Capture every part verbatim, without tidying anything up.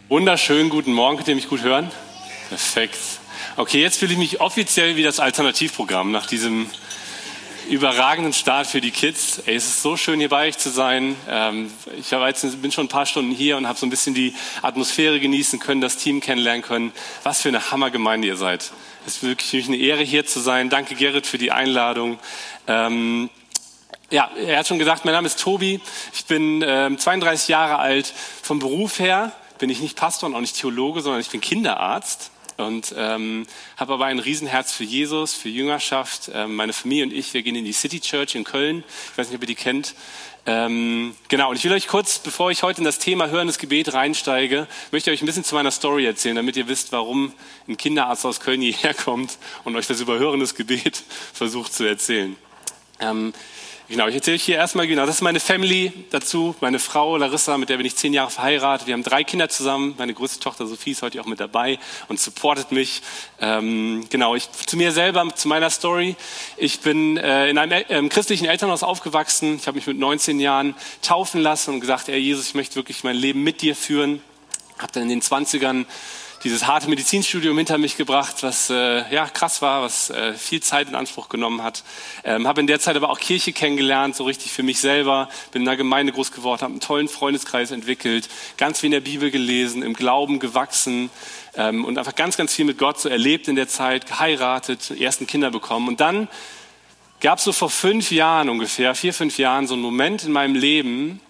Wunderschönen guten Morgen, könnt ihr mich gut hören? Perfekt. Okay, jetzt fühle ich mich offiziell wie das Alternativprogramm nach diesem überragenden Start für die Kids. Ey, es ist so schön, hier bei euch zu sein. Ähm, ich war jetzt, bin schon ein paar Stunden hier und habe so ein bisschen die Atmosphäre genießen können, das Team kennenlernen können. Was für eine Hammergemeinde ihr seid. Es ist wirklich eine Ehre, hier zu sein. Danke, Gerrit, für die Einladung. Ähm, ja, er hat schon gesagt, mein Name ist Tobi. Ich bin ähm, zweiunddreißig Jahre alt. Vom Beruf her bin ich nicht Pastor und auch nicht Theologe, sondern ich bin Kinderarzt. Und ähm, habe aber ein Riesenherz für Jesus, für Jüngerschaft. Ähm, meine Familie und ich, wir gehen in die City Church in Köln. Ich weiß nicht, ob ihr die kennt. Ähm, genau, und ich will euch kurz, bevor ich heute in das Thema Hörendes Gebet reinsteige, möchte ich euch ein bisschen zu meiner Story erzählen, damit ihr wisst, warum ein Kinderarzt aus Köln hierher kommt und euch das über Hörendes Gebet versucht zu erzählen. Ähm, Genau, ich erzähle euch hier erstmal, genau, das ist meine Family dazu, meine Frau Larissa, mit der bin ich zehn Jahre verheiratet. Wir haben drei Kinder zusammen, meine größte Tochter Sophie ist heute auch mit dabei und supportet mich. Ähm, genau, ich, zu mir selber, zu meiner Story. Ich bin äh, in einem ähm, christlichen Elternhaus aufgewachsen. Ich habe mich mit neunzehn Jahren taufen lassen und gesagt, ey Jesus, ich möchte wirklich mein Leben mit dir führen. Habe dann in den zwanzigern dieses harte Medizinstudium hinter mich gebracht, was äh, ja krass war, was äh, viel Zeit in Anspruch genommen hat. Ähm, habe in der Zeit aber auch Kirche kennengelernt, so richtig für mich selber. Bin in einer Gemeinde groß geworden, habe einen tollen Freundeskreis entwickelt, ganz viel in der Bibel gelesen, im Glauben gewachsen ähm, und einfach ganz, ganz viel mit Gott so erlebt in der Zeit, geheiratet, ersten Kinder bekommen. Und dann gab es so vor fünf Jahren ungefähr, vier, fünf Jahren so einen Moment in meinem Leben,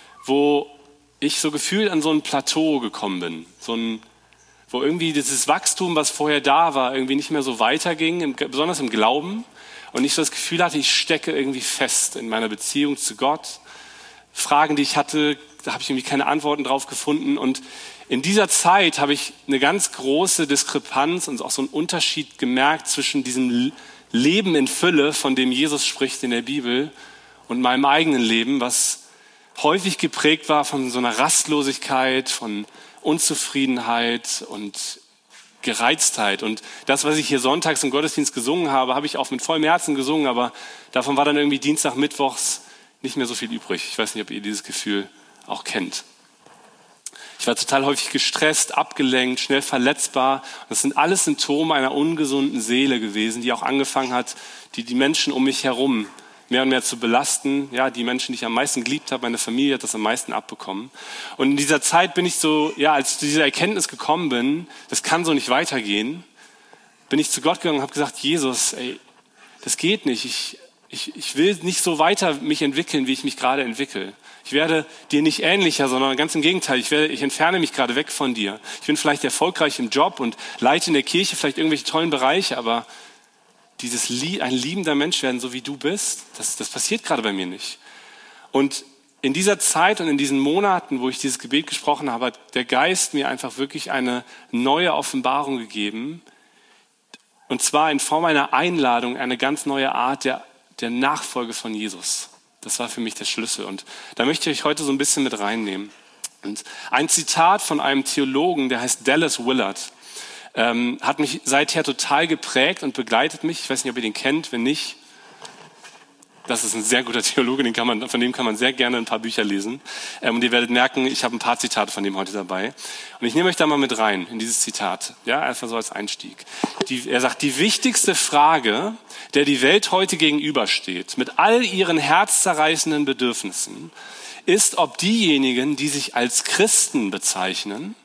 wo ich so gefühlt an so ein Plateau gekommen bin, so ein wo irgendwie dieses Wachstum, was vorher da war, irgendwie nicht mehr so weiterging, im, besonders im Glauben. Und ich so das Gefühl hatte, ich stecke irgendwie fest in meiner Beziehung zu Gott. Fragen, die ich hatte, da habe ich irgendwie keine Antworten drauf gefunden. Und in dieser Zeit habe ich eine ganz große Diskrepanz und auch so einen Unterschied gemerkt zwischen diesem Leben in Fülle, von dem Jesus spricht in der Bibel, und meinem eigenen Leben, was häufig geprägt war von so einer Rastlosigkeit, von Unzufriedenheit und Gereiztheit. Und das, was ich hier sonntags im Gottesdienst gesungen habe, habe ich auch mit vollem Herzen gesungen, aber davon war dann irgendwie Dienstag, Mittwochs nicht mehr so viel übrig. Ich weiß nicht, ob ihr dieses Gefühl auch kennt. Ich war total häufig gestresst, abgelenkt, schnell verletzbar. Das sind alles Symptome einer ungesunden Seele gewesen, die auch angefangen hat, die, die Menschen um mich herum mehr und mehr zu belasten. Ja, die Menschen, die ich am meisten geliebt habe, meine Familie hat das am meisten abbekommen. Und in dieser Zeit bin ich so, ja, als ich zu dieser Erkenntnis gekommen bin, das kann so nicht weitergehen, bin ich zu Gott gegangen und habe gesagt, Jesus, ey, das geht nicht. Ich, ich, ich will nicht so weiter mich entwickeln, wie ich mich gerade entwickle. Ich werde dir nicht ähnlicher, sondern ganz im Gegenteil. Ich, werde, ich entferne mich gerade weg von dir. Ich bin vielleicht erfolgreich im Job und leite in der Kirche vielleicht irgendwelche tollen Bereiche, aber dieses ein liebender Mensch werden, so wie du bist, das, das passiert gerade bei mir nicht. Und in dieser Zeit und in diesen Monaten, wo ich dieses Gebet gesprochen habe, hat der Geist mir einfach wirklich eine neue Offenbarung gegeben. Und zwar in Form einer Einladung, eine ganz neue Art der, der Nachfolge von Jesus. Das war für mich der Schlüssel. Und da möchte ich euch heute so ein bisschen mit reinnehmen. Und ein Zitat von einem Theologen, der heißt Dallas Willard, Ähm, hat mich seither total geprägt und begleitet mich. Ich weiß nicht, ob ihr den kennt, wenn nicht. Das ist ein sehr guter Theologe, den kann man, von dem kann man sehr gerne ein paar Bücher lesen. Ähm, und ihr werdet merken, ich habe ein paar Zitate von dem heute dabei. Und ich nehme euch da mal mit rein in dieses Zitat. Ja, einfach so als Einstieg. Die, er sagt, die wichtigste Frage, der die Welt heute gegenübersteht, mit all ihren herzzerreißenden Bedürfnissen, ist, ob diejenigen, die sich als Christen bezeichnen,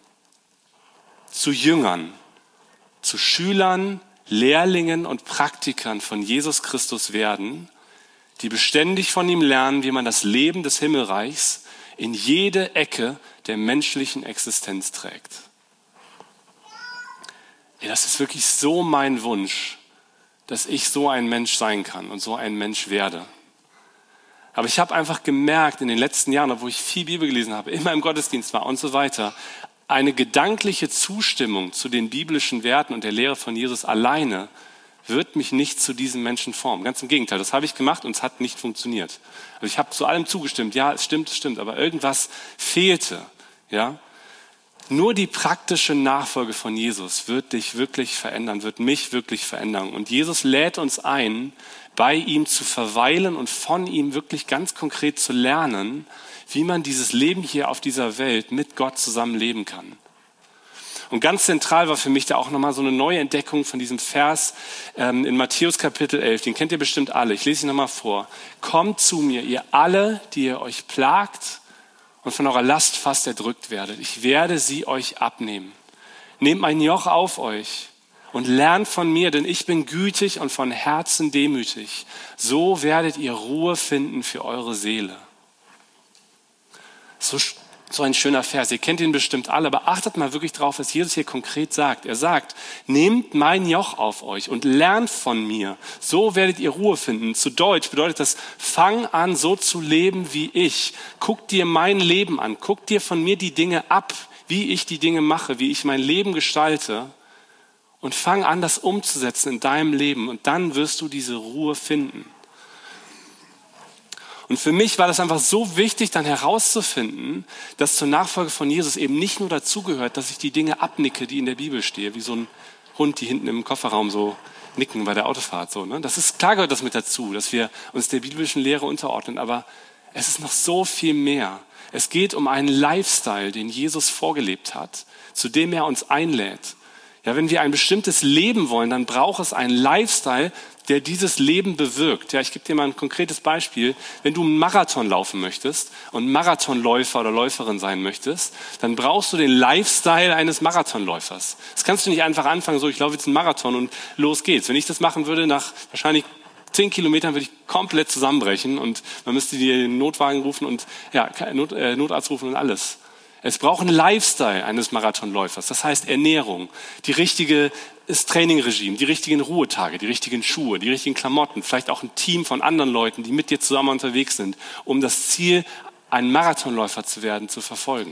zu Jüngern, zu Schülern, Lehrlingen und Praktikern von Jesus Christus werden, die beständig von ihm lernen, wie man das Leben des Himmelreichs in jede Ecke der menschlichen Existenz trägt. Ja, das ist wirklich so mein Wunsch, dass ich so ein Mensch sein kann und so ein Mensch werde. Aber ich habe einfach gemerkt in den letzten Jahren, obwohl ich viel Bibel gelesen habe, immer im Gottesdienst war und so weiter, eine gedankliche Zustimmung zu den biblischen Werten und der Lehre von Jesus alleine wird mich nicht zu diesem Menschen formen. Ganz im Gegenteil, das habe ich gemacht und es hat nicht funktioniert. Also ich habe zu allem zugestimmt, ja, es stimmt, es stimmt, aber irgendwas fehlte. Ja? Nur die praktische Nachfolge von Jesus wird dich wirklich verändern, wird mich wirklich verändern. Und Jesus lädt uns ein, bei ihm zu verweilen und von ihm wirklich ganz konkret zu lernen, wie man dieses Leben hier auf dieser Welt mit Gott zusammen leben kann. Und ganz zentral war für mich da auch nochmal so eine neue Entdeckung von diesem Vers ähm, in Matthäus Kapitel elf. Den kennt ihr bestimmt alle. Ich lese ihn nochmal vor. Kommt zu mir, ihr alle, die ihr euch plagt und von eurer Last fast erdrückt werdet. Ich werde sie euch abnehmen. Nehmt mein Joch auf euch und lernt von mir, denn ich bin gütig und von Herzen demütig. So werdet ihr Ruhe finden für eure Seele. So, so ein schöner Vers. Ihr kennt ihn bestimmt alle, aber achtet mal wirklich drauf, was Jesus hier konkret sagt. Er sagt, nehmt mein Joch auf euch und lernt von mir. So werdet ihr Ruhe finden. Zu Deutsch bedeutet das, fang an, so zu leben wie ich. Guck dir mein Leben an. Guck dir von mir die Dinge ab, wie ich die Dinge mache, wie ich mein Leben gestalte. Und fang an, das umzusetzen in deinem Leben. Und dann wirst du diese Ruhe finden. Und für mich war das einfach so wichtig, dann herauszufinden, dass zur Nachfolge von Jesus eben nicht nur dazugehört, dass ich die Dinge abnicke, die in der Bibel stehen, wie so ein Hund, die hinten im Kofferraum so nicken bei der Autofahrt. So, ne? Das ist, klar gehört das mit dazu, dass wir uns der biblischen Lehre unterordnen, aber es ist noch so viel mehr. Es geht um einen Lifestyle, den Jesus vorgelebt hat, zu dem er uns einlädt. Ja, wenn wir ein bestimmtes Leben wollen, dann braucht es einen Lifestyle, der dieses Leben bewirkt. Ja, ich gebe dir mal ein konkretes Beispiel. Wenn du einen Marathon laufen möchtest und Marathonläufer oder Läuferin sein möchtest, dann brauchst du den Lifestyle eines Marathonläufers. Das kannst du nicht einfach anfangen, so ich laufe jetzt einen Marathon und los geht's. Wenn ich das machen würde, nach wahrscheinlich zehn Kilometern würde ich komplett zusammenbrechen und man müsste dir den Notwagen rufen und ja, Not, äh, Notarzt rufen und alles. Es braucht einen Lifestyle eines Marathonläufers. Das heißt Ernährung, die richtige das Trainingregime, die richtigen Ruhetage, die richtigen Schuhe, die richtigen Klamotten, vielleicht auch ein Team von anderen Leuten, die mit dir zusammen unterwegs sind, um das Ziel, ein Marathonläufer zu werden, zu verfolgen.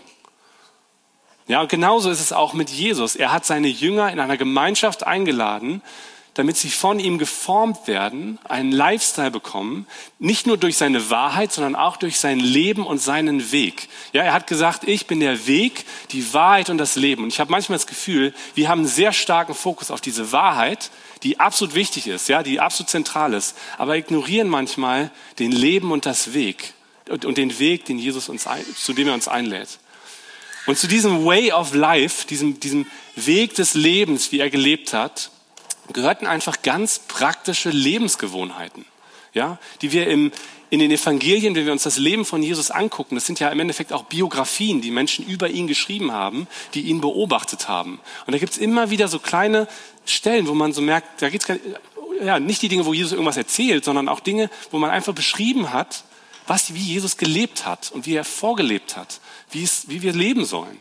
Ja, und genauso ist es auch mit Jesus. Er hat seine Jünger in einer Gemeinschaft eingeladen, damit sie von ihm geformt werden, einen Lifestyle bekommen, nicht nur durch seine Wahrheit, sondern auch durch sein Leben und seinen Weg. Ja, er hat gesagt, ich bin der Weg, die Wahrheit und das Leben. Und ich habe manchmal das Gefühl, wir haben einen sehr starken Fokus auf diese Wahrheit, die absolut wichtig ist, ja, die absolut zentral ist, aber ignorieren manchmal den Leben und das Weg und, und den Weg, den Jesus uns ein, zu dem er uns einlädt. Und zu diesem Way of Life, diesem, diesem Weg des Lebens, wie er gelebt hat, gehörten einfach ganz praktische Lebensgewohnheiten, ja, die wir im, in den Evangelien, wenn wir uns das Leben von Jesus angucken, das sind ja im Endeffekt auch Biografien, die Menschen über ihn geschrieben haben, die ihn beobachtet haben. Und da gibt es immer wieder so kleine Stellen, wo man so merkt, da geht es ja, nicht die Dinge, wo Jesus irgendwas erzählt, sondern auch Dinge, wo man einfach beschrieben hat, was, wie Jesus gelebt hat und wie er vorgelebt hat, wie, es, wie wir leben sollen.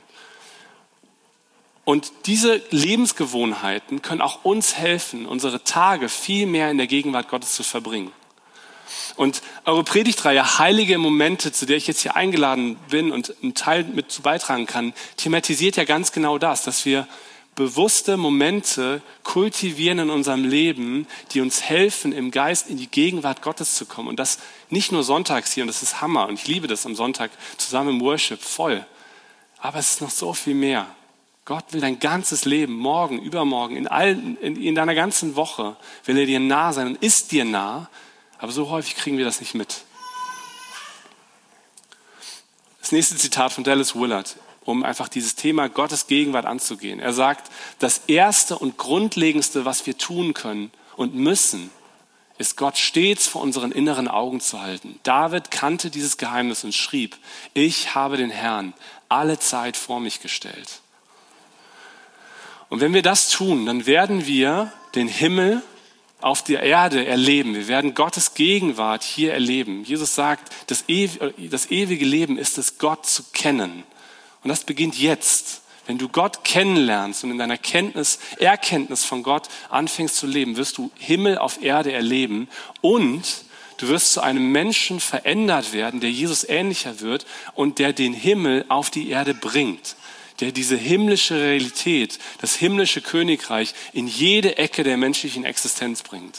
Und diese Lebensgewohnheiten können auch uns helfen, unsere Tage viel mehr in der Gegenwart Gottes zu verbringen. Und eure Predigtreihe Heilige Momente, zu der ich jetzt hier eingeladen bin und einen Teil mit zu beitragen kann, thematisiert ja ganz genau das, dass wir bewusste Momente kultivieren in unserem Leben, die uns helfen, im Geist in die Gegenwart Gottes zu kommen. Und das nicht nur sonntags hier, und das ist Hammer, und ich liebe das am Sonntag zusammen im Worship, voll. Aber es ist noch so viel mehr. Gott will dein ganzes Leben, morgen, übermorgen, in, all, in, in deiner ganzen Woche, will er dir nah sein und ist dir nah, aber so häufig kriegen wir das nicht mit. Das nächste Zitat von Dallas Willard, um einfach dieses Thema Gottes Gegenwart anzugehen. Er sagt, das Erste und Grundlegendste, was wir tun können und müssen, ist Gott stets vor unseren inneren Augen zu halten. David kannte dieses Geheimnis und schrieb, ich habe den Herrn alle Zeit vor mich gestellt. Und wenn wir das tun, dann werden wir den Himmel auf der Erde erleben. Wir werden Gottes Gegenwart hier erleben. Jesus sagt, das ewige Leben ist es, Gott zu kennen. Und das beginnt jetzt. Wenn du Gott kennenlernst und in deiner Kenntnis, Erkenntnis von Gott anfängst zu leben, wirst du Himmel auf Erde erleben und du wirst zu einem Menschen verändert werden, der Jesus ähnlicher wird und der den Himmel auf die Erde bringt. Der diese himmlische Realität, das himmlische Königreich in jede Ecke der menschlichen Existenz bringt.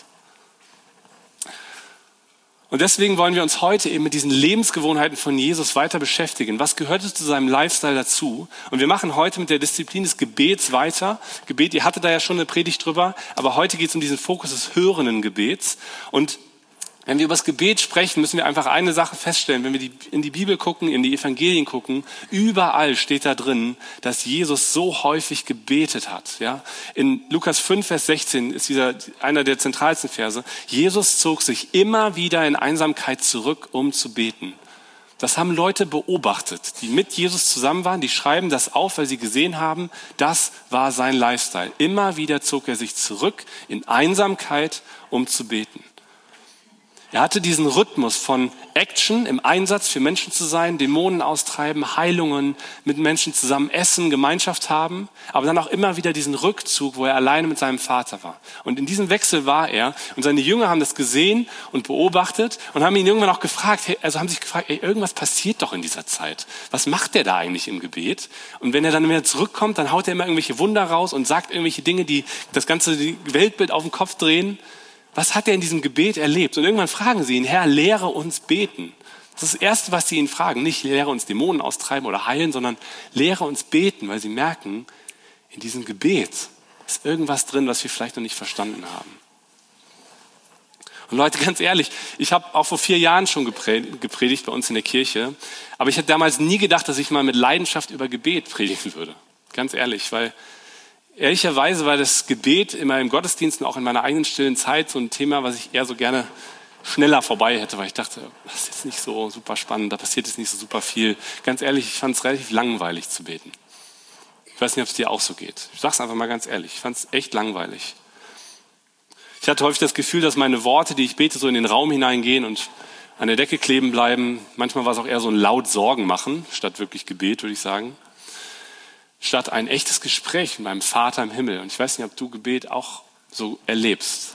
Und deswegen wollen wir uns heute eben mit diesen Lebensgewohnheiten von Jesus weiter beschäftigen. Was gehörte zu seinem Lifestyle dazu? Und wir machen heute mit der Disziplin des Gebets weiter. Gebet, ihr hattet da ja schon eine Predigt drüber, aber heute geht es um diesen Fokus des hörenden Gebets. Und Wenn wir über das Gebet sprechen, müssen wir einfach eine Sache feststellen. Wenn wir die, in die Bibel gucken, in die Evangelien gucken, überall steht da drin, dass Jesus so häufig gebetet hat. Ja? In Lukas fünf, Vers sechzehn ist dieser, einer der zentralsten Verse. Jesus zog sich immer wieder in Einsamkeit zurück, um zu beten. Das haben Leute beobachtet, die mit Jesus zusammen waren. Die schreiben das auf, weil sie gesehen haben, das war sein Lifestyle. Immer wieder zog er sich zurück in Einsamkeit, um zu beten. Er hatte diesen Rhythmus von Action, im Einsatz für Menschen zu sein, Dämonen austreiben, Heilungen, mit Menschen zusammen essen, Gemeinschaft haben, aber dann auch immer wieder diesen Rückzug, wo er alleine mit seinem Vater war. Und in diesem Wechsel war er und seine Jünger haben das gesehen und beobachtet und haben ihn irgendwann auch gefragt, hey, also haben sich gefragt, ey, irgendwas passiert doch in dieser Zeit. Was macht der da eigentlich im Gebet? Und wenn er dann wieder zurückkommt, dann haut er immer irgendwelche Wunder raus und sagt irgendwelche Dinge, die das ganze Weltbild auf den Kopf drehen. Was hat er in diesem Gebet erlebt? Und irgendwann fragen sie ihn, Herr, lehre uns beten. Das ist das Erste, was sie ihn fragen. Nicht lehre uns Dämonen austreiben oder heilen, sondern lehre uns beten, weil sie merken, in diesem Gebet ist irgendwas drin, was wir vielleicht noch nicht verstanden haben. Und Leute, ganz ehrlich, ich habe auch vor vier Jahren schon gepredigt bei uns in der Kirche, aber ich hätte damals nie gedacht, dass ich mal mit Leidenschaft über Gebet predigen würde. Ganz ehrlich, weil ehrlicherweise war das Gebet immer im Gottesdienst und auch in meiner eigenen stillen Zeit so ein Thema, was ich eher so gerne schneller vorbei hätte, weil ich dachte, das ist jetzt nicht so super spannend, da passiert jetzt nicht so super viel. Ganz ehrlich, ich fand es relativ langweilig zu beten. Ich weiß nicht, ob es dir auch so geht. Ich sage es einfach mal ganz ehrlich, ich fand es echt langweilig. Ich hatte häufig das Gefühl, dass meine Worte, die ich bete, so in den Raum hineingehen und an der Decke kleben bleiben. Manchmal war es auch eher so ein laut Sorgen machen, statt wirklich Gebet, würde ich sagen. Statt ein echtes Gespräch mit meinem Vater im Himmel. Und ich weiß nicht, ob du Gebet auch so erlebst.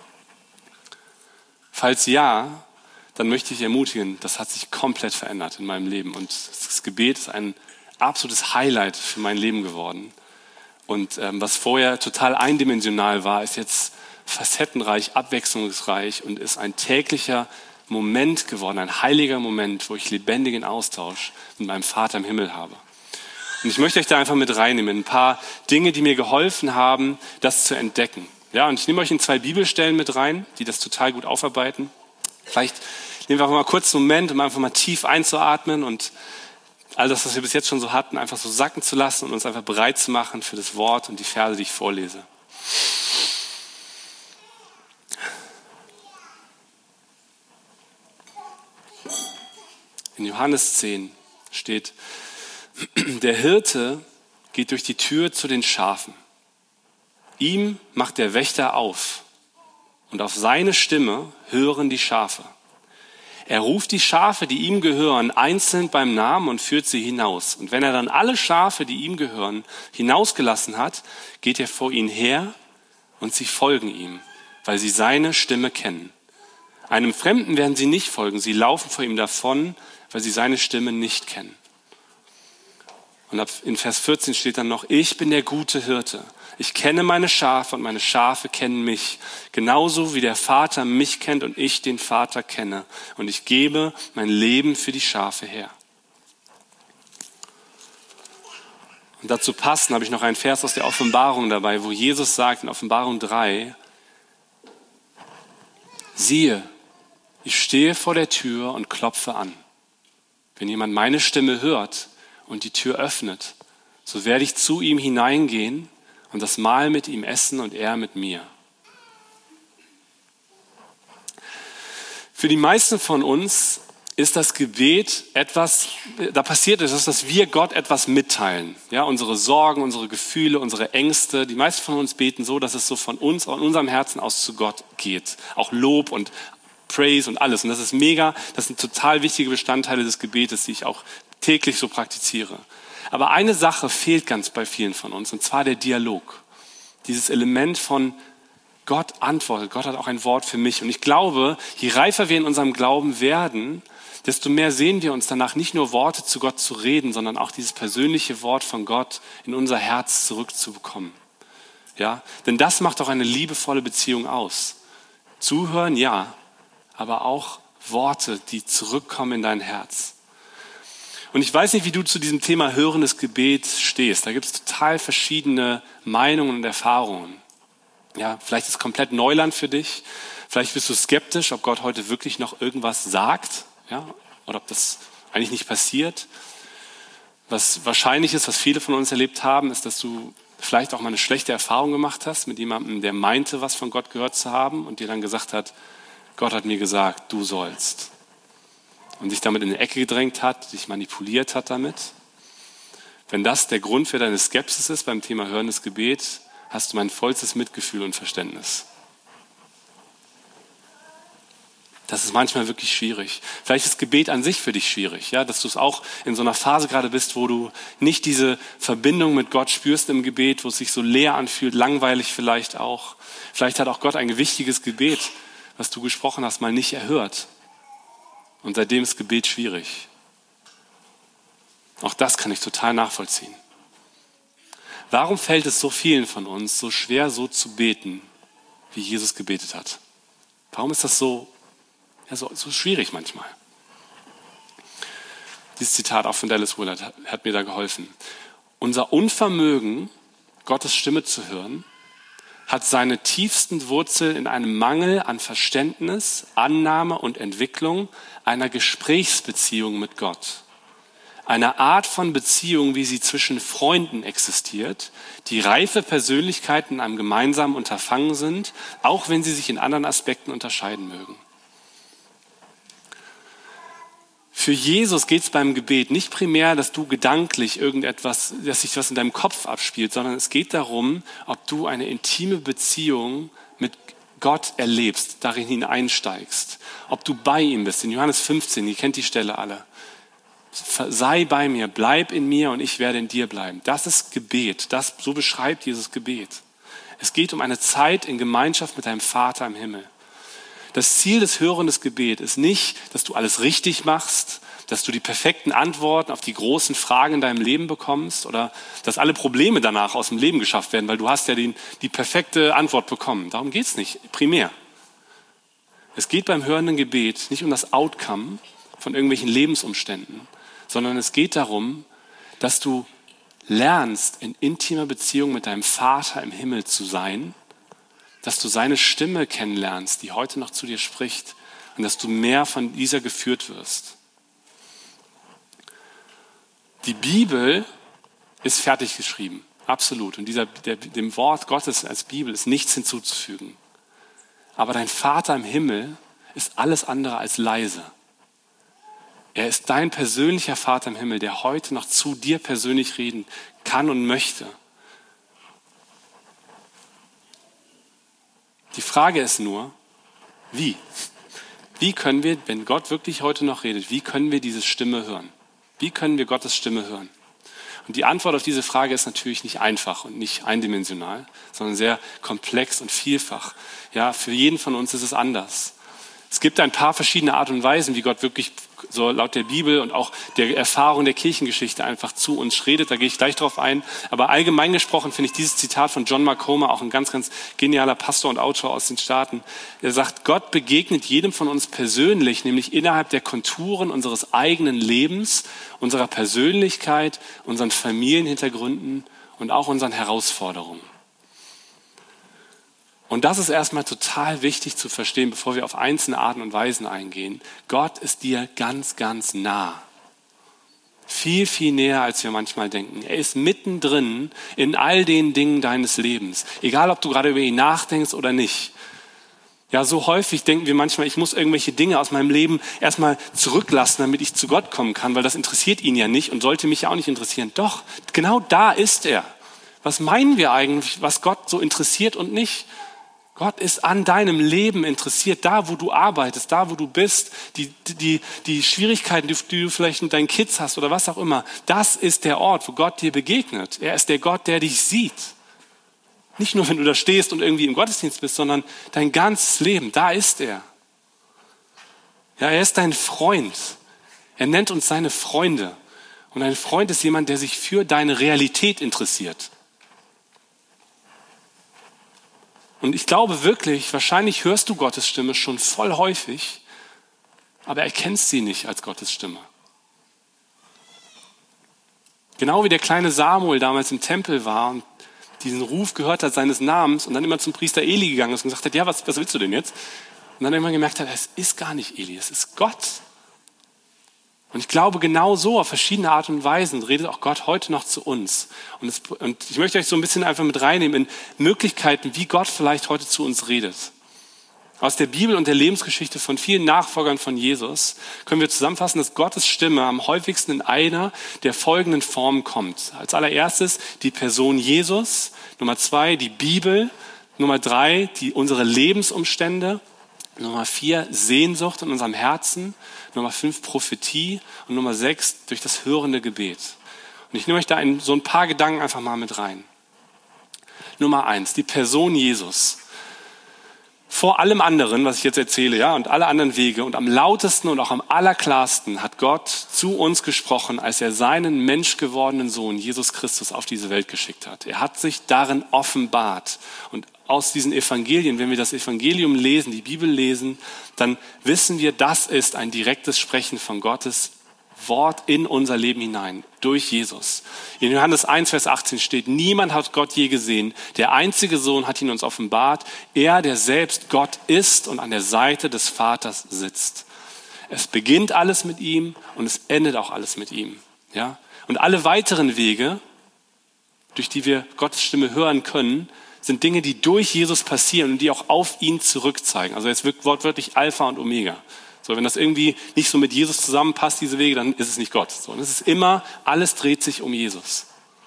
Falls ja, dann möchte ich ermutigen, das hat sich komplett verändert in meinem Leben. Und das Gebet ist ein absolutes Highlight für mein Leben geworden. Und ähm, was vorher total eindimensional war, ist jetzt facettenreich, abwechslungsreich und ist ein täglicher Moment geworden, ein heiliger Moment, wo ich lebendigen Austausch mit meinem Vater im Himmel habe. Und ich möchte euch da einfach mit reinnehmen, ein paar Dinge, die mir geholfen haben, das zu entdecken. Ja, und ich nehme euch in zwei Bibelstellen mit rein, die das total gut aufarbeiten. Vielleicht nehmen wir einfach mal kurz einen Moment, um einfach mal tief einzuatmen und all das, was wir bis jetzt schon so hatten, einfach so sacken zu lassen und uns einfach bereit zu machen für das Wort und die Verse, die ich vorlese. In Johannes zehn steht: Der Hirte geht durch die Tür zu den Schafen. Ihm macht der Wächter auf und auf seine Stimme hören die Schafe. Er ruft die Schafe, die ihm gehören, einzeln beim Namen und führt sie hinaus. Und wenn er dann alle Schafe, die ihm gehören, hinausgelassen hat, geht er vor ihnen her und sie folgen ihm, weil sie seine Stimme kennen. Einem Fremden werden sie nicht folgen, sie laufen vor ihm davon, weil sie seine Stimme nicht kennen. Und in Vers vierzehn steht dann noch: Ich bin der gute Hirte. Ich kenne meine Schafe und meine Schafe kennen mich. Genauso wie der Vater mich kennt und ich den Vater kenne. Und ich gebe mein Leben für die Schafe her. Und dazu passend habe ich noch einen Vers aus der Offenbarung dabei, wo Jesus sagt in Offenbarung drei: Siehe, ich stehe vor der Tür und klopfe an. Wenn jemand meine Stimme hört und die Tür öffnet, so werde ich zu ihm hineingehen und das Mahl mit ihm essen und er mit mir. Für die meisten von uns ist das Gebet etwas, da passiert etwas, dass wir Gott etwas mitteilen. Ja, unsere Sorgen, unsere Gefühle, unsere Ängste. Die meisten von uns beten so, dass es so von uns, von unserem Herzen aus zu Gott geht. Auch Lob und Praise und alles. Und das ist mega, das sind total wichtige Bestandteile des Gebetes, die ich auch täglich so praktiziere. Aber eine Sache fehlt ganz bei vielen von uns, und zwar der Dialog. Dieses Element von Gott antwortet. Gott hat auch ein Wort für mich. Und ich glaube, je reifer wir in unserem Glauben werden, desto mehr sehen wir uns danach, nicht nur Worte zu Gott zu reden, sondern auch dieses persönliche Wort von Gott in unser Herz zurückzubekommen. Ja? Denn das macht auch eine liebevolle Beziehung aus. Zuhören, ja, aber auch Worte, die zurückkommen in dein Herz. Und ich weiß nicht, wie du zu diesem Thema hörendes Gebet stehst. Da gibt es total verschiedene Meinungen und Erfahrungen. Ja, vielleicht ist es komplett Neuland für dich. Vielleicht bist du skeptisch, ob Gott heute wirklich noch irgendwas sagt, ja, oder ob das eigentlich nicht passiert. Was wahrscheinlich ist, was viele von uns erlebt haben, ist, dass du vielleicht auch mal eine schlechte Erfahrung gemacht hast mit jemandem, der meinte, was von Gott gehört zu haben und dir dann gesagt hat, Gott hat mir gesagt, du sollst. Und dich damit in eine Ecke gedrängt hat, dich manipuliert hat damit. Wenn das der Grund für deine Skepsis ist beim Thema hörendes Gebet, hast du mein vollstes Mitgefühl und Verständnis. Das ist manchmal wirklich schwierig. Vielleicht ist Gebet an sich für dich schwierig, ja, dass du es auch in so einer Phase gerade bist, wo du nicht diese Verbindung mit Gott spürst im Gebet, wo es sich so leer anfühlt, langweilig vielleicht auch. Vielleicht hat auch Gott ein wichtiges Gebet, was du gesprochen hast, mal nicht erhört. Und seitdem ist Gebet schwierig. Auch das kann ich total nachvollziehen. Warum fällt es so vielen von uns so schwer, so zu beten, wie Jesus gebetet hat? Warum ist das so, ja, so, so schwierig manchmal? Dieses Zitat auch von Dallas Willard hat, hat mir da geholfen. Unser Unvermögen, Gottes Stimme zu hören, hat seine tiefsten Wurzeln in einem Mangel an Verständnis, Annahme und Entwicklung einer Gesprächsbeziehung mit Gott. Eine Art von Beziehung, wie sie zwischen Freunden existiert, die reife Persönlichkeiten in einem gemeinsamen Unterfangen sind, auch wenn sie sich in anderen Aspekten unterscheiden mögen. Für Jesus geht es beim Gebet nicht primär, dass du gedanklich irgendetwas, dass sich was in deinem Kopf abspielt, sondern es geht darum, ob du eine intime Beziehung mit Gott erlebst, darin hineinsteigst, ob du bei ihm bist. In Johannes fünfzehn, ihr kennt die Stelle alle. Sei bei mir, bleib in mir und ich werde in dir bleiben. Das ist Gebet, das, so beschreibt Jesus Gebet. Es geht um eine Zeit in Gemeinschaft mit deinem Vater im Himmel. Das Ziel des hörenden Gebets ist nicht, dass du alles richtig machst, dass du die perfekten Antworten auf die großen Fragen in deinem Leben bekommst oder dass alle Probleme danach aus dem Leben geschafft werden, weil du hast ja die, die perfekte Antwort bekommen. Darum geht es nicht, primär. Es geht beim hörenden Gebet nicht um das Outcome von irgendwelchen Lebensumständen, sondern es geht darum, dass du lernst, in intimer Beziehung mit deinem Vater im Himmel zu sein, dass du seine Stimme kennenlernst, die heute noch zu dir spricht und dass du mehr von dieser geführt wirst. Die Bibel ist fertig geschrieben, absolut. Und dieser, der, dem Wort Gottes als Bibel ist nichts hinzuzufügen. Aber dein Vater im Himmel ist alles andere als leise. Er ist dein persönlicher Vater im Himmel, der heute noch zu dir persönlich reden kann und möchte. Die Frage ist nur, wie? Wie können wir, wenn Gott wirklich heute noch redet, wie können wir diese Stimme hören? Wie können wir Gottes Stimme hören? Und die Antwort auf diese Frage ist natürlich nicht einfach und nicht eindimensional, sondern sehr komplex und vielfach. Ja, für jeden von uns ist es anders. Es gibt ein paar verschiedene Art und Weisen, wie Gott wirklich so laut der Bibel und auch der Erfahrung der Kirchengeschichte einfach zu uns redet. Da gehe ich gleich drauf ein. Aber allgemein gesprochen finde ich dieses Zitat von John Macoma, auch ein ganz, ganz genialer Pastor und Autor aus den Staaten. Er sagt, Gott begegnet jedem von uns persönlich, nämlich innerhalb der Konturen unseres eigenen Lebens, unserer Persönlichkeit, unseren Familienhintergründen und auch unseren Herausforderungen. Und das ist erstmal total wichtig zu verstehen, bevor wir auf einzelne Arten und Weisen eingehen. Gott ist dir ganz, ganz nah. Viel, viel näher, als wir manchmal denken. Er ist mittendrin in all den Dingen deines Lebens. Egal, ob du gerade über ihn nachdenkst oder nicht. Ja, so häufig denken wir manchmal, ich muss irgendwelche Dinge aus meinem Leben erstmal zurücklassen, damit ich zu Gott kommen kann, weil das interessiert ihn ja nicht und sollte mich ja auch nicht interessieren. Doch, genau da ist er. Was meinen wir eigentlich, was Gott so interessiert und nicht? Gott ist an deinem Leben interessiert, da wo du arbeitest, da wo du bist, die, die, die Schwierigkeiten, die, die du vielleicht mit deinen Kids hast oder was auch immer. Das ist der Ort, wo Gott dir begegnet. Er ist der Gott, der dich sieht. Nicht nur, wenn du da stehst und irgendwie im Gottesdienst bist, sondern dein ganzes Leben, da ist er. Ja, er ist dein Freund. Er nennt uns seine Freunde. Und ein Freund ist jemand, der sich für deine Realität interessiert. Und ich glaube wirklich, wahrscheinlich hörst du Gottes Stimme schon voll häufig, aber erkennst sie nicht als Gottes Stimme. Genau wie der kleine Samuel damals im Tempel war und diesen Ruf gehört hat seines Namens und dann immer zum Priester Eli gegangen ist und gesagt hat, ja, was, was willst du denn jetzt? und dann irgendwann gemerkt hat, es ist gar nicht Eli, es ist Gott. Und ich glaube, genau so auf verschiedene Art und Weisen redet auch Gott heute noch zu uns. Und, es, und ich möchte euch so ein bisschen einfach mit reinnehmen in Möglichkeiten, wie Gott vielleicht heute zu uns redet. Aus der Bibel und der Lebensgeschichte von vielen Nachfolgern von Jesus können wir zusammenfassen, dass Gottes Stimme am häufigsten in einer der folgenden Formen kommt. Als allererstes die Person Jesus, Nummer zwei die Bibel, Nummer drei die, unsere Lebensumstände, Nummer vier Sehnsucht in unserem Herzen, Nummer fünf Prophetie und Nummer sechs durch das hörende Gebet. Und ich nehme euch da in so ein paar Gedanken einfach mal mit rein. Nummer eins, die Person Jesus. Vor allem anderen, was ich jetzt erzähle, ja, und alle anderen Wege und am lautesten und auch am allerklarsten hat Gott zu uns gesprochen, als er seinen menschgewordenen Sohn Jesus Christus auf diese Welt geschickt hat. Er hat sich darin offenbart. Und aus diesen Evangelien, wenn wir das Evangelium lesen, die Bibel lesen, dann wissen wir, das ist ein direktes Sprechen von Gottes Wort in unser Leben hinein, durch Jesus. In Johannes eins, Vers achtzehn steht, niemand hat Gott je gesehen, der einzige Sohn hat ihn uns offenbart, er, der selbst Gott ist und an der Seite des Vaters sitzt. Es beginnt alles mit ihm und es endet auch alles mit ihm. Ja? Und alle weiteren Wege, durch die wir Gottes Stimme hören können, sind Dinge, die durch Jesus passieren und die auch auf ihn zurückzeigen. Also es wirkt wortwörtlich Alpha und Omega. So, wenn das irgendwie nicht so mit Jesus zusammenpasst, diese Wege, dann ist es nicht Gott. So, und es ist immer, alles dreht sich um Jesus.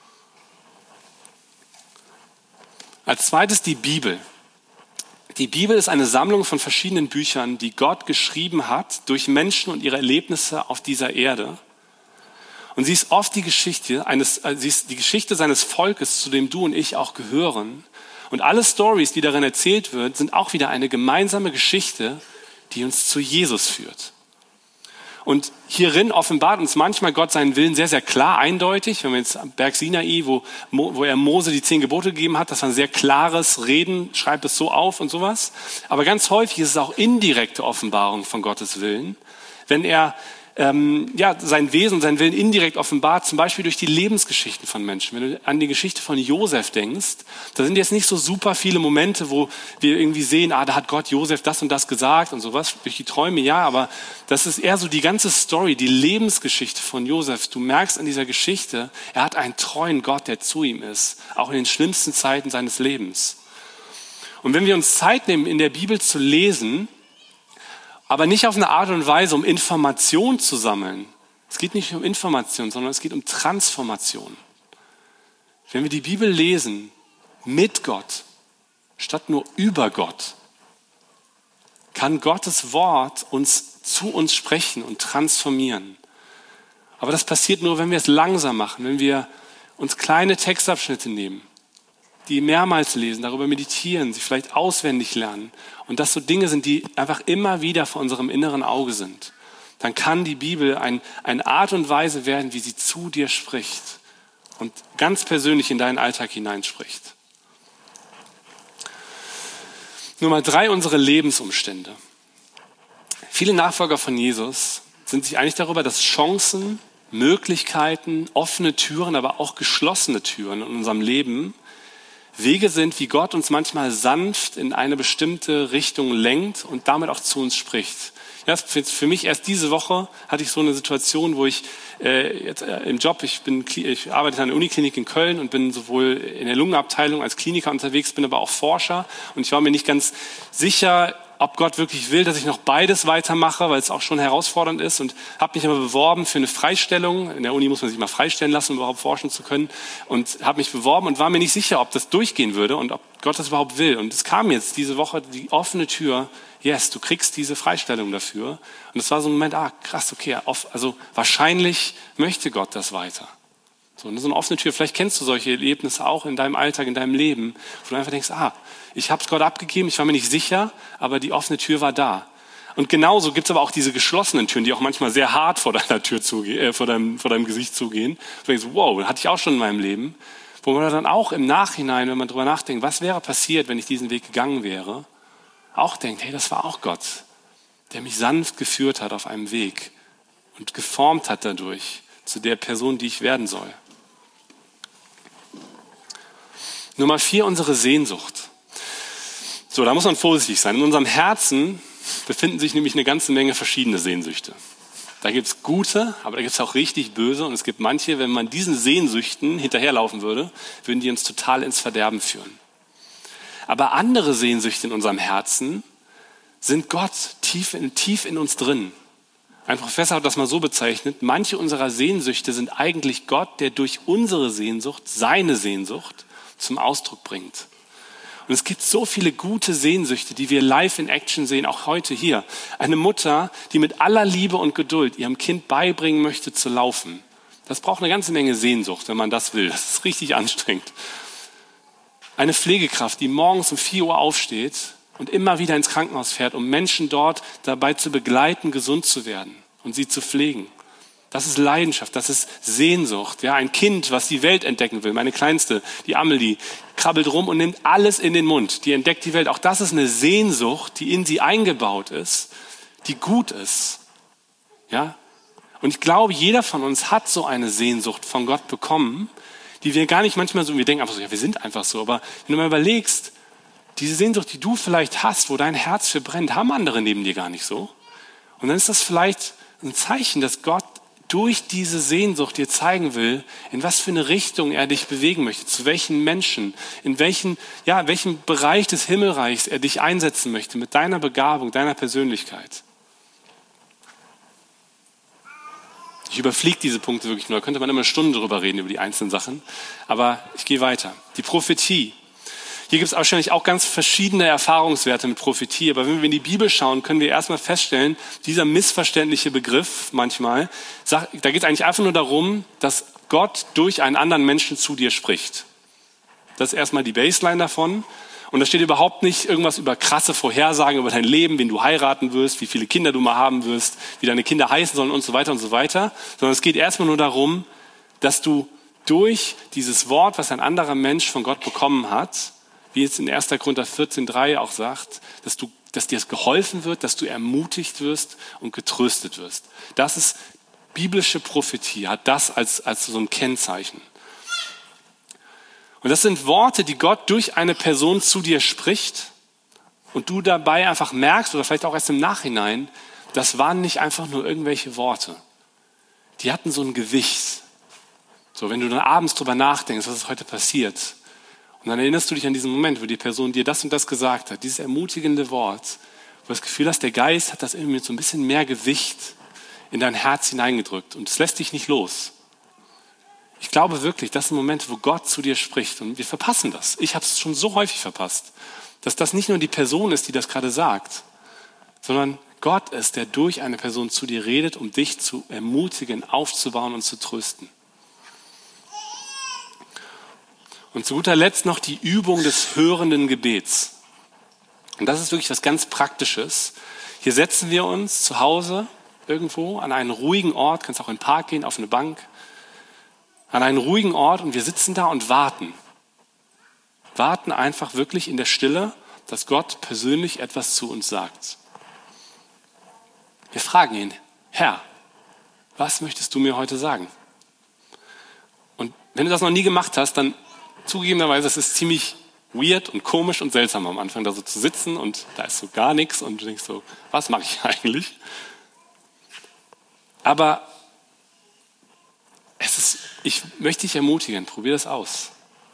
Als zweites die Bibel. Die Bibel ist eine Sammlung von verschiedenen Büchern, die Gott geschrieben hat durch Menschen und ihre Erlebnisse auf dieser Erde. Und sie ist oft die Geschichte eines, sie ist die Geschichte seines Volkes, zu dem du und ich auch gehören. Und alle Stories, die darin erzählt wird, sind auch wieder eine gemeinsame Geschichte, die uns zu Jesus führt. Und hierin offenbart uns manchmal Gott seinen Willen sehr, sehr klar, eindeutig. Wenn wir jetzt am Berg Sinai, wo, wo er Mose die zehn Gebote gegeben hat, das war ein sehr klares Reden, schreibt es so auf und sowas. Aber ganz häufig ist es auch indirekte Offenbarung von Gottes Willen, wenn er ähm, ja, sein Wesen, seinen Willen indirekt offenbart, zum Beispiel durch die Lebensgeschichten von Menschen. Wenn du an die Geschichte von Josef denkst, da sind jetzt nicht so super viele Momente, wo wir irgendwie sehen, ah, da hat Gott Josef das und das gesagt und sowas, durch die Träume, ja, aber das ist eher so die ganze Story, die Lebensgeschichte von Josef. Du merkst an dieser Geschichte, er hat einen treuen Gott, der zu ihm ist, auch in den schlimmsten Zeiten seines Lebens. Und wenn wir uns Zeit nehmen, in der Bibel zu lesen, aber nicht auf eine Art und Weise, um Information zu sammeln. Es geht nicht um Information, sondern es geht um Transformation. Wenn wir die Bibel lesen mit Gott, statt nur über Gott, kann Gottes Wort uns zu uns sprechen und transformieren. Aber das passiert nur, wenn wir es langsam machen, wenn wir uns kleine Textabschnitte nehmen, die mehrmals lesen, darüber meditieren, sie vielleicht auswendig lernen und das so Dinge sind, die einfach immer wieder vor unserem inneren Auge sind, dann kann die Bibel ein, eine Art und Weise werden, wie sie zu dir spricht und ganz persönlich in deinen Alltag hineinspricht. Nummer drei, unsere Lebensumstände. Viele Nachfolger von Jesus sind sich einig darüber, dass Chancen, Möglichkeiten, offene Türen, aber auch geschlossene Türen in unserem Leben Wege sind, wie Gott uns manchmal sanft in eine bestimmte Richtung lenkt und damit auch zu uns spricht. Ja, für mich erst diese Woche hatte ich so eine Situation, wo ich äh, jetzt äh, im Job, ich bin, ich arbeite an der Uniklinik in Köln und bin sowohl in der Lungenabteilung als Kliniker unterwegs, bin aber auch Forscher und ich war mir nicht ganz sicher, ob Gott wirklich will, dass ich noch beides weitermache, weil es auch schon herausfordernd ist und habe mich aber beworben für eine Freistellung. In der Uni muss man sich mal freistellen lassen, um überhaupt forschen zu können und habe mich beworben und war mir nicht sicher, ob das durchgehen würde und ob Gott das überhaupt will. Und es kam jetzt diese Woche die offene Tür, yes, du kriegst diese Freistellung dafür. Und es war so ein Moment, ah krass, okay, also wahrscheinlich möchte Gott das weiter. So, so eine offene Tür, vielleicht kennst du solche Erlebnisse auch in deinem Alltag, in deinem Leben, wo du einfach denkst, ah, ich habe es Gott abgegeben, ich war mir nicht sicher, aber die offene Tür war da. Und genauso gibt es aber auch diese geschlossenen Türen, die auch manchmal sehr hart vor deiner Tür zugehen, äh, vor deinem, vor deinem Gesicht zugehen. Du denkst, wow, das hatte ich auch schon in meinem Leben. Wo man dann auch im Nachhinein, wenn man drüber nachdenkt, was wäre passiert, wenn ich diesen Weg gegangen wäre, auch denkt, hey, das war auch Gott, der mich sanft geführt hat auf einem Weg und geformt hat dadurch zu der Person, die ich werden soll. Nummer vier, unsere Sehnsucht. So, da muss man vorsichtig sein. In unserem Herzen befinden sich nämlich eine ganze Menge verschiedene Sehnsüchte. Da gibt es gute, aber da gibt es auch richtig böse. Und es gibt manche, wenn man diesen Sehnsüchten hinterherlaufen würde, würden die uns total ins Verderben führen. Aber andere Sehnsüchte in unserem Herzen sind Gott tief in, tief in uns drin. Ein Professor hat das mal so bezeichnet: Manche unserer Sehnsüchte sind eigentlich Gott, der durch unsere Sehnsucht, seine Sehnsucht, zum Ausdruck bringt. Und es gibt so viele gute Sehnsüchte, die wir live in Action sehen, auch heute hier. Eine Mutter, die mit aller Liebe und Geduld ihrem Kind beibringen möchte zu laufen. Das braucht eine ganze Menge Sehnsucht, wenn man das will. Das ist richtig anstrengend. Eine Pflegekraft, die morgens um vier Uhr aufsteht und immer wieder ins Krankenhaus fährt, um Menschen dort dabei zu begleiten, gesund zu werden und sie zu pflegen. Das ist Leidenschaft, das ist Sehnsucht. Ja, ein Kind, was die Welt entdecken will. Meine Kleinste, die Amelie, krabbelt rum und nimmt alles in den Mund. Die entdeckt die Welt. Auch das ist eine Sehnsucht, die in sie eingebaut ist, die gut ist. Ja? Und ich glaube, jeder von uns hat so eine Sehnsucht von Gott bekommen, die wir gar nicht manchmal so, wir denken einfach so, ja, wir sind einfach so. Aber wenn du mal überlegst, diese Sehnsucht, die du vielleicht hast, wo dein Herz für brennt, haben andere neben dir gar nicht so. Und dann ist das vielleicht ein Zeichen, dass Gott durch diese Sehnsucht dir zeigen will, in was für eine Richtung er dich bewegen möchte, zu welchen Menschen, in welchen, ja, in welchem Bereich des Himmelreichs er dich einsetzen möchte, mit deiner Begabung, deiner Persönlichkeit. Ich überfliege diese Punkte wirklich nur, da könnte man immer eine Stunde drüber reden, über die einzelnen Sachen, aber ich gehe weiter. Die Prophetie. Hier gibt es wahrscheinlich auch ganz verschiedene Erfahrungswerte mit Prophetie, aber wenn wir in die Bibel schauen, können wir erstmal feststellen, dieser missverständliche Begriff manchmal, da geht es eigentlich einfach nur darum, dass Gott durch einen anderen Menschen zu dir spricht. Das ist erstmal die Baseline davon. Und da steht überhaupt nicht irgendwas über krasse Vorhersagen über dein Leben, wen du heiraten wirst, wie viele Kinder du mal haben wirst, wie deine Kinder heißen sollen und so weiter und so weiter, sondern es geht erstmal nur darum, dass du durch dieses Wort, was ein anderer Mensch von Gott bekommen hat, wie es in erster Korinther vierzehn drei auch sagt, dass, du, dass dir geholfen wird, dass du ermutigt wirst und getröstet wirst. Das ist biblische Prophetie, hat das als, als so ein Kennzeichen. Und das sind Worte, die Gott durch eine Person zu dir spricht und du dabei einfach merkst oder vielleicht auch erst im Nachhinein, das waren nicht einfach nur irgendwelche Worte. Die hatten so ein Gewicht. So, wenn du dann abends drüber nachdenkst, was ist heute passiert, und dann erinnerst du dich an diesen Moment, wo die Person dir das und das gesagt hat, dieses ermutigende Wort, wo du das Gefühl hast, der Geist hat das irgendwie mit so ein bisschen mehr Gewicht in dein Herz hineingedrückt und es lässt dich nicht los. Ich glaube wirklich, das sind Momente, wo Gott zu dir spricht und wir verpassen das. Ich habe es schon so häufig verpasst, dass das nicht nur die Person ist, die das gerade sagt, sondern Gott ist, der durch eine Person zu dir redet, um dich zu ermutigen, aufzubauen und zu trösten. Und zu guter Letzt noch die Übung des hörenden Gebets. Und das ist wirklich was ganz Praktisches. Hier setzen wir uns zu Hause irgendwo an einen ruhigen Ort, kannst auch in den Park gehen, auf eine Bank, an einen ruhigen Ort und wir sitzen da und warten. Warten einfach wirklich in der Stille, dass Gott persönlich etwas zu uns sagt. Wir fragen ihn, Herr, was möchtest du mir heute sagen? Und wenn du das noch nie gemacht hast, dann zugegebenerweise, es ist ziemlich weird und komisch und seltsam am Anfang da so zu sitzen und da ist so gar nichts und du denkst so, was mache ich eigentlich? Aber es ist, ich möchte dich ermutigen, probier das aus.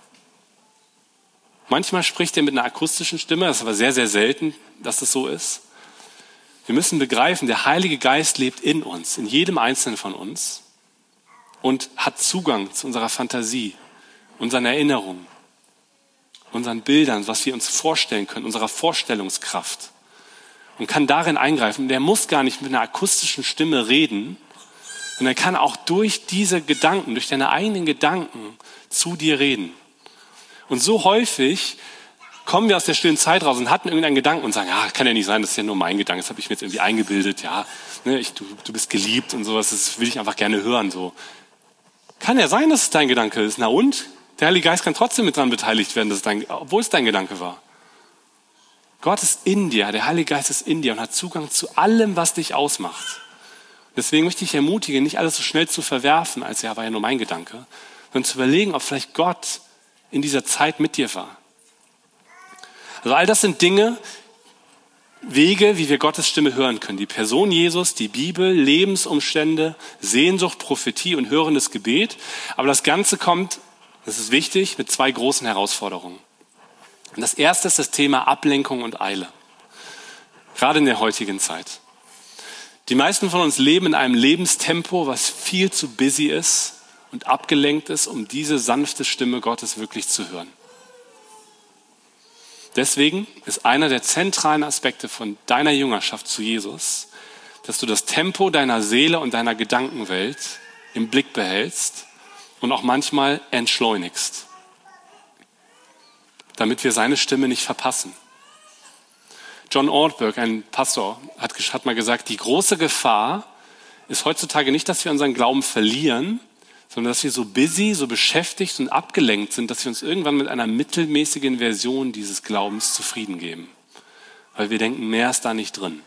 Manchmal spricht er mit einer akustischen Stimme, das ist aber sehr, sehr selten, dass das so ist. Wir müssen begreifen, der Heilige Geist lebt in uns, in jedem Einzelnen von uns und hat Zugang zu unserer Fantasie, unseren Erinnerungen, unseren Bildern, was wir uns vorstellen können, unserer Vorstellungskraft und kann darin eingreifen. Der muss gar nicht mit einer akustischen Stimme reden, sondern er kann auch durch diese Gedanken, durch deine eigenen Gedanken zu dir reden. Und so häufig kommen wir aus der stillen Zeit raus und hatten irgendeinen Gedanken und sagen, ja, kann ja nicht sein, das ist ja nur mein Gedanke, das habe ich mir jetzt irgendwie eingebildet, ja, ne, ich, du, du bist geliebt und sowas, das will ich einfach gerne hören. So. Kann ja sein, dass es dein Gedanke ist. Na und? Der Heilige Geist kann trotzdem mit dran beteiligt werden, dass es dein, obwohl es dein Gedanke war. Gott ist in dir, der Heilige Geist ist in dir und hat Zugang zu allem, was dich ausmacht. Deswegen möchte ich ermutigen, nicht alles so schnell zu verwerfen, als ja, war ja nur mein Gedanke, sondern zu überlegen, ob vielleicht Gott in dieser Zeit mit dir war. Also all das sind Dinge, Wege, wie wir Gottes Stimme hören können. Die Person Jesus, die Bibel, Lebensumstände, Sehnsucht, Prophetie und hörendes Gebet. Aber das Ganze kommt, das ist wichtig, mit zwei großen Herausforderungen. Und das erste ist das Thema Ablenkung und Eile. Gerade in der heutigen Zeit. Die meisten von uns leben in einem Lebenstempo, was viel zu busy ist und abgelenkt ist, um diese sanfte Stimme Gottes wirklich zu hören. Deswegen ist einer der zentralen Aspekte von deiner Jüngerschaft zu Jesus, dass du das Tempo deiner Seele und deiner Gedankenwelt im Blick behältst und auch manchmal entschleunigst, damit wir seine Stimme nicht verpassen. John Ortberg, ein Pastor, hat, hat mal gesagt, die große Gefahr ist heutzutage nicht, dass wir unseren Glauben verlieren, sondern dass wir so busy, so beschäftigt und abgelenkt sind, dass wir uns irgendwann mit einer mittelmäßigen Version dieses Glaubens zufrieden geben. Weil wir denken, mehr ist da nicht drin.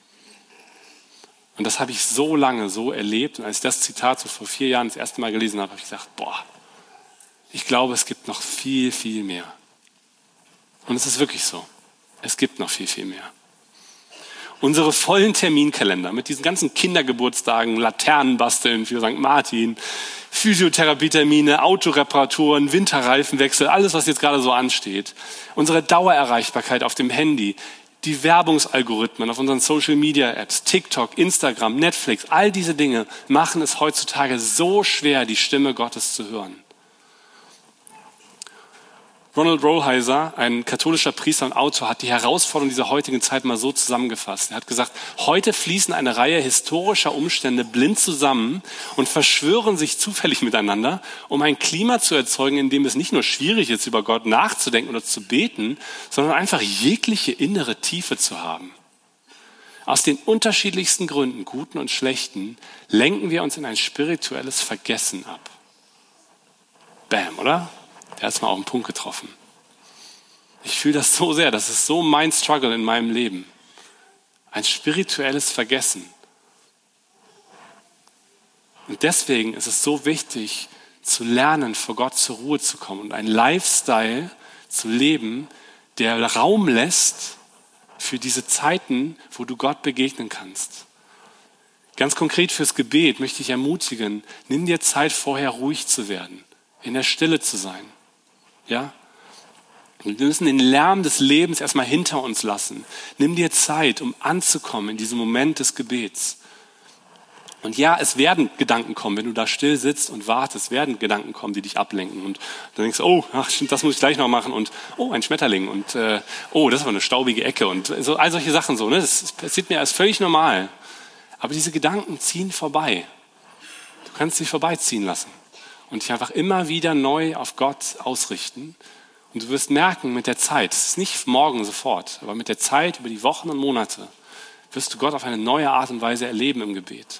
Und das habe ich so lange so erlebt. Und als ich das Zitat so vor vier Jahren das erste Mal gelesen habe, habe ich gesagt, boah, ich glaube, es gibt noch viel, viel mehr. Und es ist wirklich so. Es gibt noch viel, viel mehr. Unsere vollen Terminkalender mit diesen ganzen Kindergeburtstagen, Laternenbasteln für Sankt Martin, Physiotherapietermine, Autoreparaturen, Winterreifenwechsel, alles, was jetzt gerade so ansteht. Unsere Dauererreichbarkeit auf dem Handy, die Werbungsalgorithmen auf unseren Social-Media-Apps, TikTok, Instagram, Netflix, all diese Dinge machen es heutzutage so schwer, die Stimme Gottes zu hören. Ronald Rolheiser, ein katholischer Priester und Autor, hat die Herausforderung dieser heutigen Zeit mal so zusammengefasst. Er hat gesagt, heute fließen eine Reihe historischer Umstände blind zusammen und verschwören sich zufällig miteinander, um ein Klima zu erzeugen, in dem es nicht nur schwierig ist, über Gott nachzudenken oder zu beten, sondern einfach jegliche innere Tiefe zu haben. Aus den unterschiedlichsten Gründen, guten und schlechten, lenken wir uns in ein spirituelles Vergessen ab. Bam, oder? Der hat es mal auf den Punkt getroffen. Ich fühle das so sehr, das ist so mein Struggle in meinem Leben. Ein spirituelles Vergessen. Und deswegen ist es so wichtig, zu lernen, vor Gott zur Ruhe zu kommen und einen Lifestyle zu leben, der Raum lässt für diese Zeiten, wo du Gott begegnen kannst. Ganz konkret fürs Gebet möchte ich ermutigen, nimm dir Zeit vorher ruhig zu werden, in der Stille zu sein. Ja? Wir müssen den Lärm des Lebens erstmal hinter uns lassen. Nimm dir Zeit, um anzukommen in diesem Moment des Gebets. Und ja, es werden Gedanken kommen, wenn du da still sitzt und wartest, werden Gedanken kommen, die dich ablenken. Und dann denkst du, oh, ach, stimmt, das muss ich gleich noch machen. Und oh, ein Schmetterling. Und äh, oh, das ist aber eine staubige Ecke. Und so, all solche Sachen so. Ne? Das passiert mir als völlig normal. Aber diese Gedanken ziehen vorbei. Du kannst sie vorbeiziehen lassen. Und dich einfach immer wieder neu auf Gott ausrichten. Und du wirst merken mit der Zeit, es ist nicht morgen sofort, aber mit der Zeit, über die Wochen und Monate, wirst du Gott auf eine neue Art und Weise erleben im Gebet.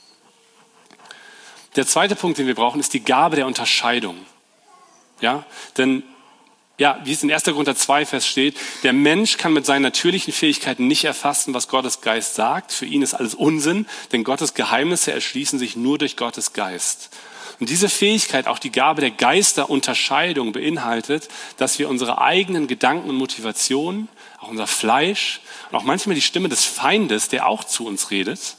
Der zweite Punkt, den wir brauchen, ist die Gabe der Unterscheidung. Ja, denn ja, wie es in erster Korinther zwei Vers steht, der Mensch kann mit seinen natürlichen Fähigkeiten nicht erfassen, was Gottes Geist sagt. Für ihn ist alles Unsinn, denn Gottes Geheimnisse erschließen sich nur durch Gottes Geist. Und diese Fähigkeit, auch die Gabe der Geisterunterscheidung, beinhaltet, dass wir unsere eigenen Gedanken und Motivationen, auch unser Fleisch und auch manchmal die Stimme des Feindes, der auch zu uns redet,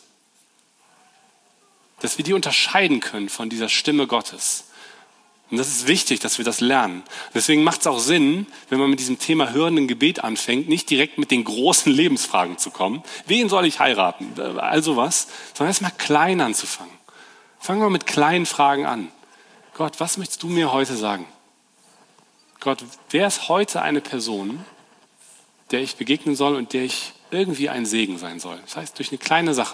dass wir die unterscheiden können von dieser Stimme Gottes. Und das ist wichtig, dass wir das lernen. Deswegen macht es auch Sinn, wenn man mit diesem Thema hörenden Gebet anfängt, nicht direkt mit den großen Lebensfragen zu kommen. Wen soll ich heiraten? All sowas, sondern erstmal klein anzufangen. Fangen wir mit kleinen Fragen an. Gott, was möchtest du mir heute sagen? Gott, wer ist heute eine Person, der ich begegnen soll und der ich irgendwie ein Segen sein soll? Das heißt, durch eine kleine Sache.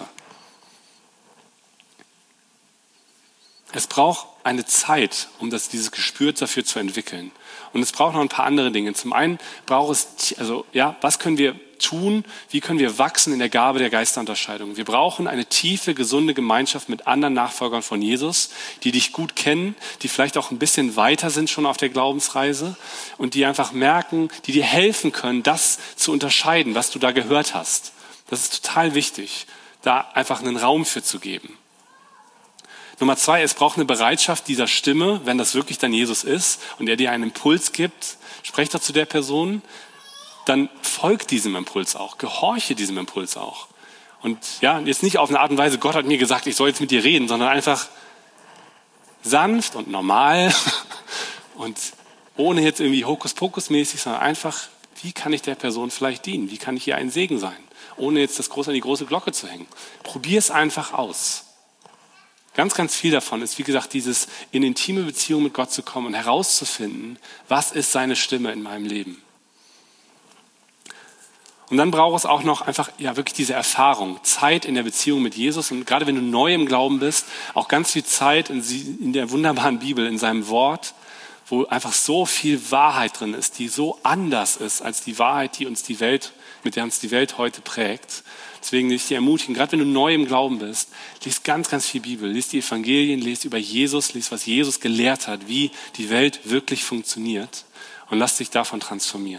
Es braucht eine Zeit, um das, dieses Gespür dafür zu entwickeln. Und es braucht noch ein paar andere Dinge. Zum einen braucht es, also ja, was können wir tun? Wie können wir wachsen in der Gabe der Geisterunterscheidung? Wir brauchen eine tiefe, gesunde Gemeinschaft mit anderen Nachfolgern von Jesus, die dich gut kennen, die vielleicht auch ein bisschen weiter sind schon auf der Glaubensreise und die einfach merken, die dir helfen können, das zu unterscheiden, was du da gehört hast. Das ist total wichtig, da einfach einen Raum für zu geben. Nummer zwei, es braucht eine Bereitschaft dieser Stimme, wenn das wirklich dann Jesus ist und er dir einen Impuls gibt, sprech doch zu der Person, dann folg diesem Impuls auch, gehorche diesem Impuls auch. Und ja, jetzt nicht auf eine Art und Weise, Gott hat mir gesagt, ich soll jetzt mit dir reden, sondern einfach sanft und normal und ohne jetzt irgendwie Hokuspokus-mäßig, sondern einfach, wie kann ich der Person vielleicht dienen? Wie kann ich ihr ein Segen sein? Ohne jetzt das groß an die große Glocke zu hängen. Probier es einfach aus. Ganz, ganz viel davon ist, wie gesagt, dieses in intime Beziehung mit Gott zu kommen und herauszufinden, was ist seine Stimme in meinem Leben. Und dann braucht es auch noch einfach ja wirklich diese Erfahrung, Zeit in der Beziehung mit Jesus und gerade wenn du neu im Glauben bist, auch ganz viel Zeit in, in der wunderbaren Bibel, in seinem Wort, wo einfach so viel Wahrheit drin ist, die so anders ist als die Wahrheit, die uns die Welt, mit der uns die Welt heute prägt. Deswegen will ich dir ermutigen, gerade wenn du neu im Glauben bist, lies ganz, ganz viel Bibel, lies die Evangelien, lies über Jesus, lies, was Jesus gelehrt hat, wie die Welt wirklich funktioniert und lass dich davon transformieren.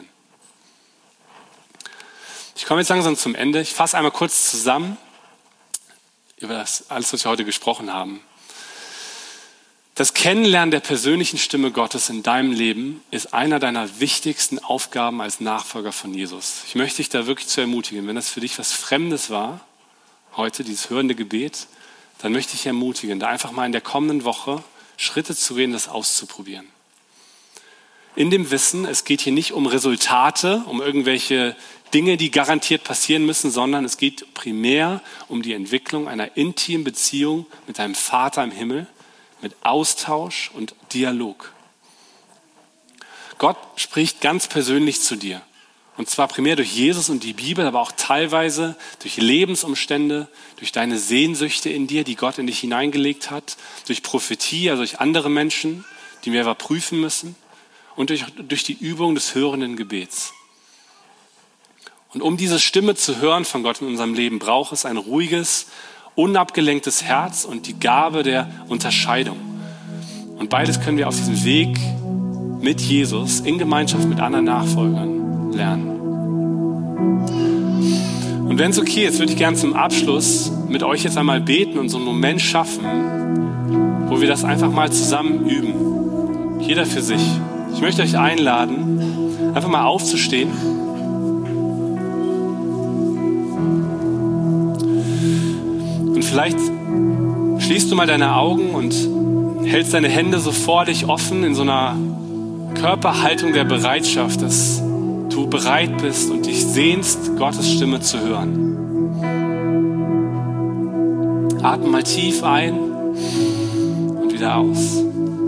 Ich komme jetzt langsam zum Ende. Ich fasse einmal kurz zusammen über das alles, was wir heute gesprochen haben. Das Kennenlernen der persönlichen Stimme Gottes in deinem Leben ist einer deiner wichtigsten Aufgaben als Nachfolger von Jesus. Ich möchte dich da wirklich zu ermutigen. Wenn das für dich was Fremdes war, heute dieses hörende Gebet, dann möchte ich ermutigen, da einfach mal in der kommenden Woche Schritte zu gehen, das auszuprobieren. In dem Wissen, es geht hier nicht um Resultate, um irgendwelche Dinge, die garantiert passieren müssen, sondern es geht primär um die Entwicklung einer intimen Beziehung mit deinem Vater im Himmel, mit Austausch und Dialog. Gott spricht ganz persönlich zu dir. Und zwar primär durch Jesus und die Bibel, aber auch teilweise durch Lebensumstände, durch deine Sehnsüchte in dir, die Gott in dich hineingelegt hat, durch Prophetie, also durch andere Menschen, die wir aber prüfen müssen, und durch, durch die Übung des hörenden Gebets. Und um diese Stimme zu hören von Gott in unserem Leben, braucht es ein ruhiges, unabgelenktes Herz und die Gabe der Unterscheidung. Und beides können wir auf diesem Weg mit Jesus in Gemeinschaft mit anderen Nachfolgern lernen. Und wenn es okay ist, würde ich gerne zum Abschluss mit euch jetzt einmal beten und so einen Moment schaffen, wo wir das einfach mal zusammen üben. Jeder für sich. Ich möchte euch einladen, einfach mal aufzustehen. Und vielleicht schließt du mal deine Augen und hältst deine Hände so vor dich offen in so einer Körperhaltung der Bereitschaft, dass du bereit bist und dich sehnst, Gottes Stimme zu hören. Atme mal tief ein und wieder aus.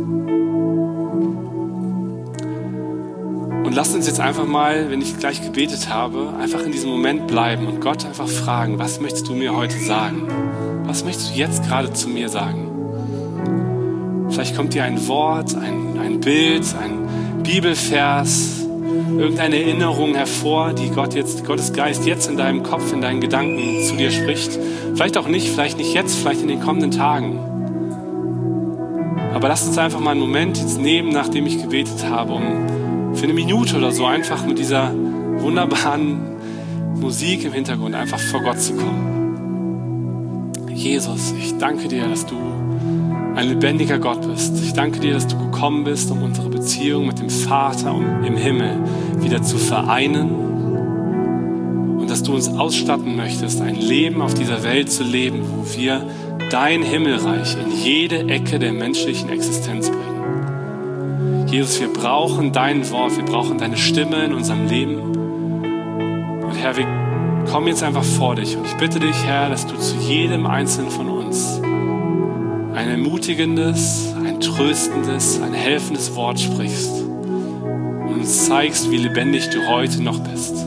Und lasst uns jetzt einfach mal, wenn ich gleich gebetet habe, einfach in diesem Moment bleiben und Gott einfach fragen, was möchtest du mir heute sagen? Was möchtest du jetzt gerade zu mir sagen? Vielleicht kommt dir ein Wort, ein, ein Bild, ein Bibelvers, irgendeine Erinnerung hervor, die Gott jetzt, Gottes Geist jetzt in deinem Kopf, in deinen Gedanken zu dir spricht. Vielleicht auch nicht, vielleicht nicht jetzt, vielleicht in den kommenden Tagen. Aber lasst uns einfach mal einen Moment jetzt nehmen, nachdem ich gebetet habe, um für eine Minute oder so einfach mit dieser wunderbaren Musik im Hintergrund einfach vor Gott zu kommen. Jesus, ich danke dir, dass du ein lebendiger Gott bist. Ich danke dir, dass du gekommen bist, um unsere Beziehung mit dem Vater im Himmel wieder zu vereinen und dass du uns ausstatten möchtest, ein Leben auf dieser Welt zu leben, wo wir dein Himmelreich in jede Ecke der menschlichen Existenz bringen. Jesus, wir brauchen dein Wort, wir brauchen deine Stimme in unserem Leben. Und Herr, wir kommen jetzt einfach vor dich und ich bitte dich, Herr, dass du zu jedem Einzelnen von uns ein ermutigendes, ein tröstendes, ein helfendes Wort sprichst und uns zeigst, wie lebendig du heute noch bist.